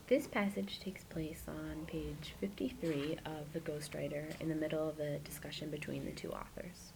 This passage takes place on page 53 of The Ghostwriter in the middle of a discussion between the two authors.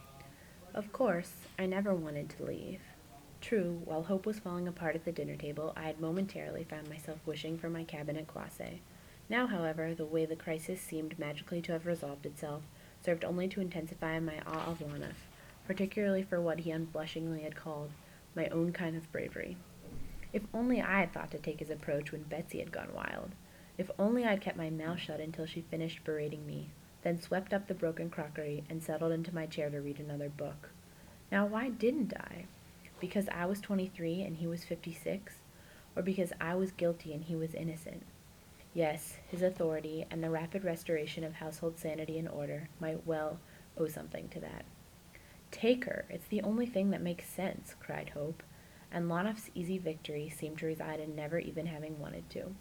Of course, I never wanted to leave. True, while hope was falling apart at the dinner table, I had momentarily found myself wishing for my cabin at Croisset. Now, however, the way the crisis seemed magically to have resolved itself served only to intensify my awe of Waneth, particularly for what he unblushingly had called my own kind of bravery. If only I had thought to take his approach when Betsy had gone wild. If only I'd kept my mouth shut until she finished berating me, then swept up the broken crockery and settled into my chair to read another book. Now, why didn't I? Because I was 23 and he was 56? Or because I was guilty and he was innocent? Yes, his authority and the rapid restoration of household sanity and order might well owe something to that. Take her! It's the only thing that makes sense, cried Hope, and Lonof's easy victory seemed to reside in never even having wanted to.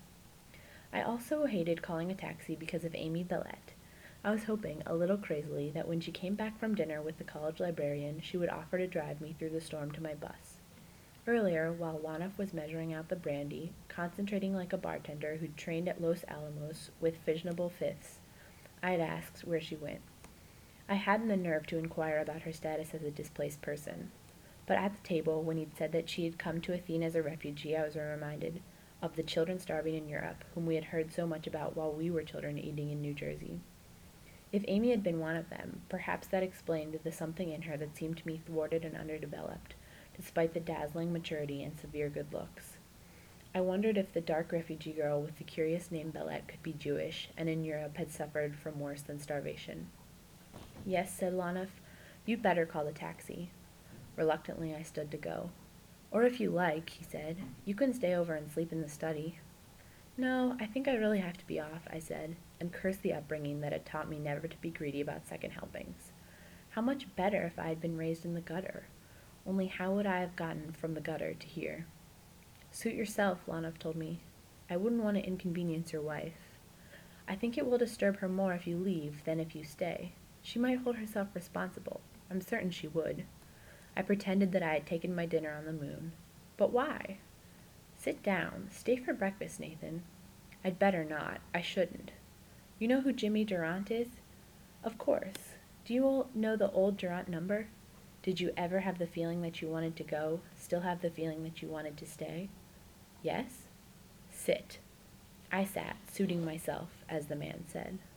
I also hated calling a taxi because of Amy Bellette. I was hoping, a little crazily, that when she came back from dinner with the college librarian, she would offer to drive me through the storm to my bus. Earlier, while Lonof was measuring out the brandy, concentrating like a bartender who'd trained at Los Alamos with fissionable fifths, I had asked where she went. I hadn't the nerve to inquire about her status as a displaced person. But at the table, when he'd said that she had come to Athene as a refugee, I was reminded of the children starving in Europe, whom we had heard so much about while we were children eating in New Jersey. If Amy had been one of them, perhaps that explained the something in her that seemed to me thwarted and underdeveloped, despite the dazzling maturity and severe good looks. I wondered if the dark refugee girl with the curious name Bellette could be Jewish, and in Europe had suffered from worse than starvation. Yes, said Lonof, you'd better call the taxi. Reluctantly, I stood to go. Or if you like, he said, you can stay over and sleep in the study. No, I think I really have to be off, I said, and cursed the upbringing that had taught me never to be greedy about second helpings. How much better if I had been raised in the gutter? Only how would I have gotten from the gutter to here? Suit yourself, Lonof told me. I wouldn't want to inconvenience your wife. I think it will disturb her more if you leave than if you stay. She might hold herself responsible. I'm certain she would. I pretended that I had taken my dinner on the moon. But why? Sit down. Stay for breakfast, Nathan. I'd better not. I shouldn't. You know who Jimmy Durant is? Of course. Do you all know the old Durant number? Did you ever have the feeling that you wanted to go, still have the feeling that you wanted to stay? Yes? Sit. I sat, suiting myself, as the man said.